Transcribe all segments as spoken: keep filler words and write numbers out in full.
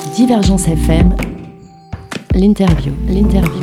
Divergence F M, l'interview, l'interview.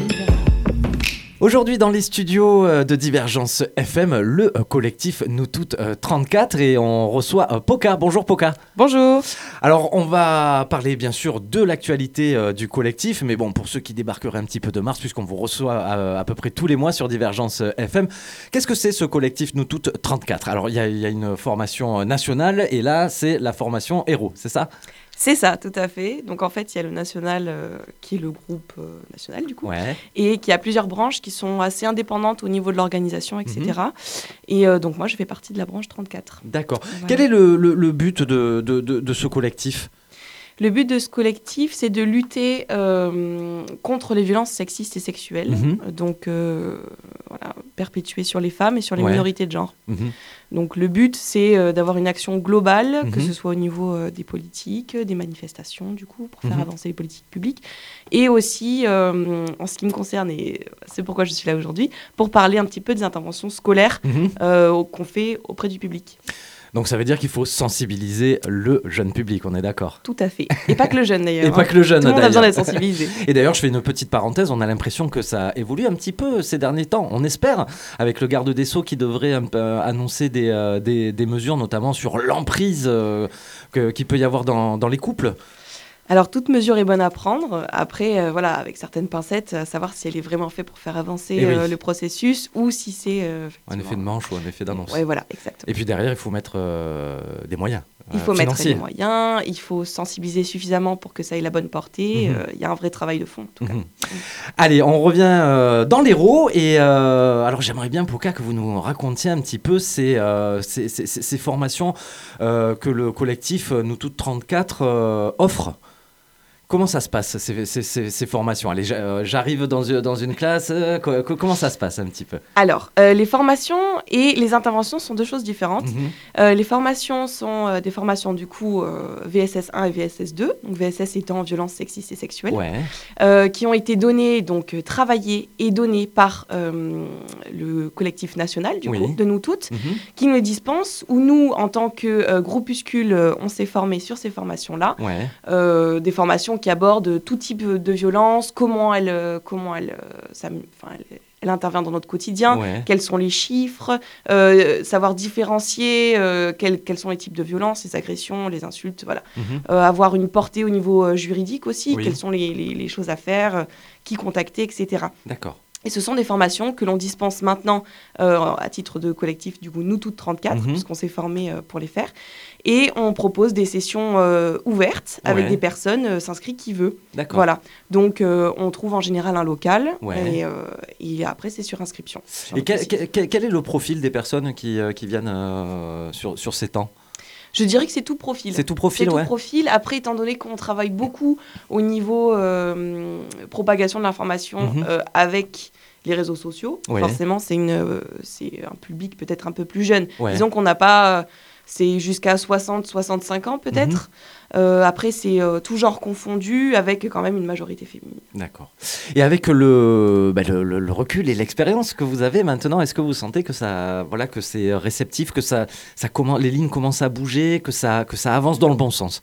Aujourd'hui dans les studios de Divergence F M, le collectif Nous Toutes trente-quatre et on reçoit Poka. Bonjour Poka. Bonjour. Alors on va parler bien sûr de l'actualité euh, du collectif, mais bon, pour ceux qui débarqueraient un petit peu de mars, puisqu'on vous reçoit à, à peu près tous les mois sur Divergence F M, qu'est-ce que c'est ce collectif Nous Toutes trente-quatre? Alors il y, y a une formation nationale et là c'est la formation Héros, c'est ça? C'est ça, tout à fait. Donc en fait, il y a le national euh, qui est le groupe euh, national du coup, Ouais. et qui a plusieurs branches qui sont assez indépendantes au niveau de l'organisation, et cetera. Mm-hmm. Et euh, donc moi, je fais partie de la branche trente-quatre. D'accord. Voilà. Quel est le, le, le but de, de, de, de ce collectif ? Le but de ce collectif, c'est de lutter euh, contre les violences sexistes et sexuelles, mmh. donc euh, voilà, perpétuées sur les femmes et sur les ouais. minorités de genre. Mmh. Donc le but, c'est euh, d'avoir une action globale, mmh. que ce soit au niveau euh, des politiques, des manifestations, du coup, pour faire mmh. avancer les politiques publiques, et aussi, euh, en ce qui me concerne, et c'est pourquoi je suis là aujourd'hui, pour parler un petit peu des interventions scolaires mmh. euh, qu'on fait auprès du public. Donc ça veut dire qu'il faut sensibiliser le jeune public, on est d'accord? Tout à fait. Et pas que le jeune d'ailleurs. Et hein. pas que le jeune Tout le monde d'ailleurs. a besoin d'être sensibilisé. Et d'ailleurs, je fais une petite parenthèse, on a l'impression que ça évolue un petit peu ces derniers temps, on espère, avec le garde des Sceaux qui devrait un peu annoncer des, euh, des, des mesures, notamment sur l'emprise euh, que, qu'il peut y avoir dans, dans les couples. Alors, toute mesure est bonne à prendre. Après, euh, voilà, avec certaines pincettes, à savoir si elle est vraiment faite pour faire avancer oui. euh, le processus ou si c'est... Euh, un effet de manche ou un effet d'annonce. Oui, voilà, exactement. Et puis derrière, il faut mettre euh, des moyens. Il faut euh, mettre financiers. des moyens, il faut sensibiliser suffisamment pour que ça ait la bonne portée. Il mmh. euh, y a un vrai travail de fond, en tout cas. Mmh. Allez, on revient euh, dans l'Hérault. Et euh, alors, j'aimerais bien, Poka, que vous nous racontiez un petit peu ces, euh, ces, ces, ces formations euh, que le collectif Nous Toutes trente-quatre euh, offre. Comment ça se passe, ces, ces, ces, ces formations? Allez, j'arrive dans, dans une classe, euh, comment ça se passe un petit peu? Alors, euh, les formations et les interventions sont deux choses différentes. Mmh. Euh, les formations sont euh, des formations du coup euh, V S S un et V S S deux, donc V S S étant violence sexiste et sexuelle, ouais. euh, qui ont été données, donc travaillées et données par euh, le collectif national du oui. coup, de Nous Toutes, mmh. qui nous les dispense, où nous, en tant que euh, groupuscule, euh, on s'est formés sur ces formations-là, ouais. euh, des formations qui aborde tout type de violence, comment elle, comment elle, ça, enfin, elle, elle intervient dans notre quotidien, ouais. quels sont les chiffres, euh, savoir différencier euh, quels, quels sont les types de violences, les agressions, les insultes, voilà. Mm-hmm. Euh, avoir une portée au niveau euh, juridique aussi, oui. quelles sont les, les, les choses à faire, euh, qui contacter, et cetera. D'accord. Et ce sont des formations que l'on dispense maintenant euh, à titre de collectif, du coup, Nous Toutes trente-quatre, mm-hmm. puisqu'on s'est formés euh, pour les faire. Et on propose des sessions euh, ouvertes avec ouais. des personnes euh, s'inscrites qui veulent. D'accord. Voilà. Donc, euh, on trouve en général un local ouais. et, euh, et après, c'est sur inscription. Sur et quel, quel, quel est le profil des personnes qui, euh, qui viennent euh, sur, sur ces temps ? Je dirais que c'est tout profil. C'est tout profil, c'est ouais. tout profil. Après, étant donné qu'on travaille beaucoup au niveau euh, propagation de l'information mm-hmm. euh, avec les réseaux sociaux, ouais. forcément, c'est, une, euh, c'est un public peut-être un peu plus jeune. Ouais. Disons qu'on n'a pas... Euh, c'est jusqu'à soixante à soixante-cinq ans peut-être. Mmh. Euh, après, c'est euh, tout genre confondu avec quand même une majorité féminine. D'accord. Et avec le, bah, le, le, le recul et l'expérience que vous avez maintenant, est-ce que vous sentez que, ça, voilà, que c'est réceptif, que ça, ça commence, les lignes commencent à bouger, que ça, que ça avance dans le bon sens?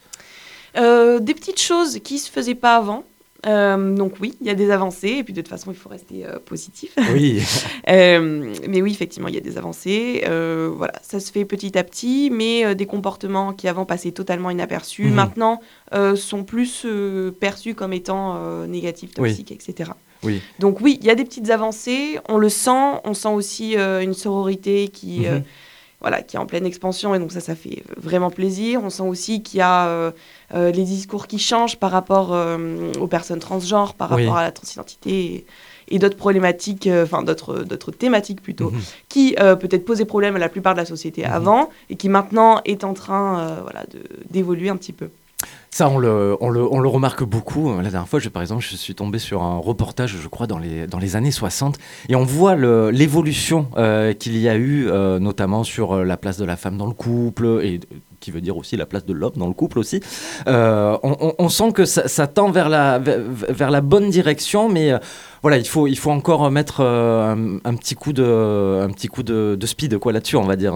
euh, Des petites choses qui ne se faisaient pas avant. Euh, donc oui, il y a des avancées, et puis de toute façon, il faut rester euh, positif. Oui. euh, mais oui, effectivement, il y a des avancées. Euh, voilà, ça se fait petit à petit, mais euh, des comportements qui avant passaient totalement inaperçus, mmh. maintenant euh, sont plus euh, perçus comme étant euh, négatifs, toxiques, oui. et cetera. Oui. Donc oui, il y a des petites avancées, on le sent, on sent aussi euh, une sororité qui... Mmh. Euh, Voilà, qui est en pleine expansion, et donc ça, ça fait vraiment plaisir. On sent aussi qu'il y a euh, euh, les discours qui changent par rapport euh, aux personnes transgenres, par rapport oui. à la transidentité et, et d'autres problématiques, enfin euh, d'autres, d'autres thématiques plutôt, mmh. qui euh, peut-être posaient problème à la plupart de la société mmh. avant, et qui maintenant est en train euh, voilà, de, d'évoluer un petit peu. Ça, on le, on, le, on le remarque beaucoup. La dernière fois, je, par exemple, je suis tombé sur un reportage, je crois, dans les, dans les années soixante. Et on voit le, l'évolution euh, qu'il y a eu, euh, notamment sur la place de la femme dans le couple, et qui veut dire aussi la place de l'homme dans le couple aussi. Euh, on, on, on sent que ça, ça tend vers la, vers, vers la bonne direction, mais euh, voilà, il faut, il faut encore mettre euh, un, un petit coup de, un petit coup de, de speed quoi, là-dessus, on va dire, non ?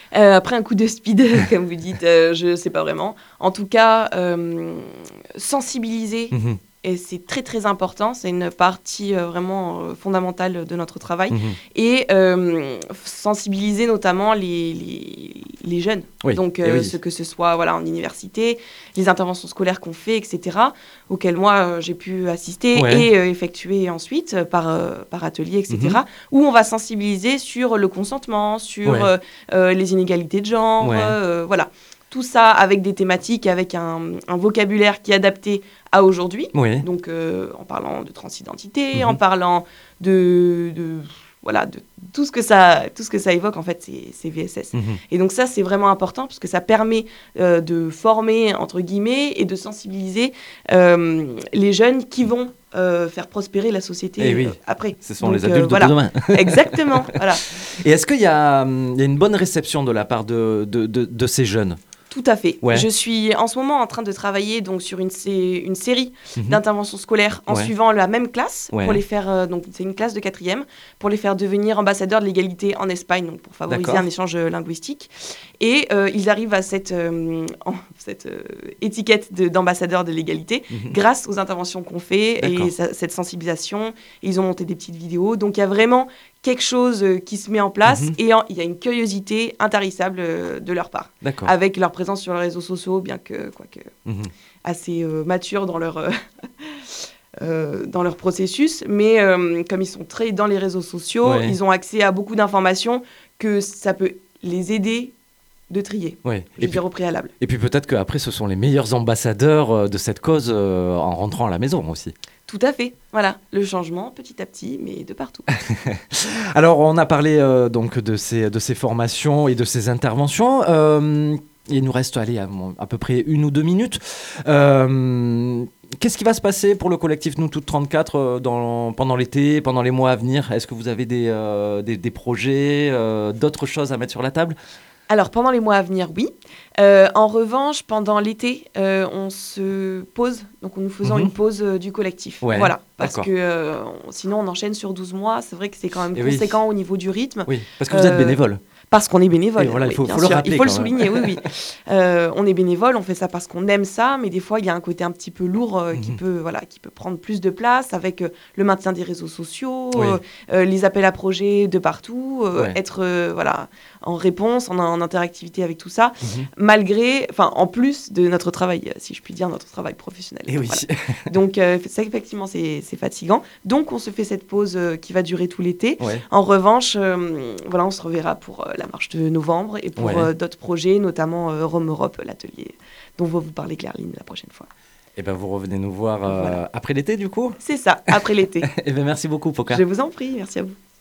Euh, après un coup de speed, comme vous dites, euh, je ne sais pas vraiment. En tout cas, euh, sensibiliser, mmh. et c'est très très important, c'est une partie euh, vraiment euh, fondamentale de notre travail. Mmh. Et euh, sensibiliser notamment les, les, les jeunes, oui. donc euh, oui. ce que ce soit voilà, en université, les interventions scolaires qu'on fait, et cetera, auxquelles moi euh, j'ai pu assister ouais. et euh, effectuer ensuite euh, par, euh, par atelier, et cetera, mmh. où on va sensibiliser sur le consentement, sur ouais. euh, euh, les inégalités de genre, ouais. euh, voilà. Tout ça avec des thématiques, avec un, un vocabulaire qui est adapté à aujourd'hui. Oui. Donc, euh, en parlant de transidentité, mmh. en parlant de, de, voilà, de tout ce que ça, tout ce que ça évoque, en fait, c'est, c'est V S S. Mmh. Et donc, ça, c'est vraiment important parce que ça permet euh, de former, entre guillemets, et de sensibiliser euh, les jeunes qui vont euh, faire prospérer la société eh oui. euh, après. Ce sont donc, les adultes euh, voilà. de demain. Exactement. Voilà. Et est-ce qu'il y a, il y a une bonne réception de la part de, de, de, de ces jeunes ? Tout à fait. Ouais. Je suis en ce moment en train de travailler donc, sur une, sé- une série mmh. d'interventions scolaires en ouais. suivant la même classe, ouais. pour les faire, euh, donc c'est une classe de quatrième, pour les faire devenir ambassadeurs de l'égalité en Espagne, donc pour favoriser D'accord. un échange linguistique. Et euh, ils arrivent à cette, euh, en, cette euh, étiquette de, d'ambassadeur de l'égalité mmh. grâce aux interventions qu'on fait D'accord. et sa, cette sensibilisation. Et ils ont monté des petites vidéos. Donc il y a vraiment quelque chose euh, qui se met en place mmh. et il y a une curiosité intarissable euh, de leur part. D'accord. Avec leur présence sur les réseaux sociaux, bien que, quoique, mmh. assez euh, matures dans leur, euh, euh, dans leur processus. Mais euh, comme ils sont très dans les réseaux sociaux, ouais. ils ont accès à beaucoup d'informations que ça peut les aider de trier, ouais. je veux dire au préalable. Et puis peut-être qu'après, ce sont les meilleurs ambassadeurs de cette cause euh, en rentrant à la maison aussi. Tout à fait. Voilà, le changement petit à petit, mais de partout. Alors, on a parlé euh, donc de ces, de ces formations et de ces interventions. Euh, il nous reste allez, à, à peu près une ou deux minutes. Euh, qu'est-ce qui va se passer pour le collectif Nous Toutes trente-quatre dans, pendant l'été, pendant les mois à venir ? Est-ce que vous avez des, euh, des, des projets, euh, d'autres choses à mettre sur la table ? Alors, pendant les mois à venir, oui. Euh, en revanche, pendant l'été, euh, on se pose. Donc, nous faisons mmh. une pause euh, du collectif. Ouais, voilà. Parce d'accord. que euh, on, sinon, on enchaîne sur douze mois. C'est vrai que c'est quand même Et conséquent oui. au niveau du rythme. Oui, parce que vous êtes bénévole. Parce qu'on est bénévole. Voilà, oui, il faut, bien faut sûr. le rappeler. Il faut le souligner, oui, oui. Euh, on est bénévole, on fait ça parce qu'on aime ça, mais des fois, il y a un côté un petit peu lourd euh, mmh. qui, peut, voilà, qui peut prendre plus de place avec euh, le maintien des réseaux sociaux, oui. euh, euh, les appels à projets de partout, euh, ouais. être euh, voilà, en réponse, en, en interactivité avec tout ça, mmh. malgré, enfin, en plus de notre travail, si je puis dire, notre travail professionnel. Et oui. Voilà. Donc, euh, ça, effectivement, c'est, c'est fatigant. Donc, on se fait cette pause euh, qui va durer tout l'été. Ouais. En revanche, euh, voilà, on se reverra pour euh, la marche de novembre et pour ouais. euh, d'autres projets, notamment euh, Rome Europe, l'atelier dont va vous parler Claire-Lynne la prochaine fois. Et ben vous revenez nous voir euh, voilà. après l'été, du coup ? C'est ça, après l'été. Et ben merci beaucoup, Poka. Je vous en prie, merci à vous.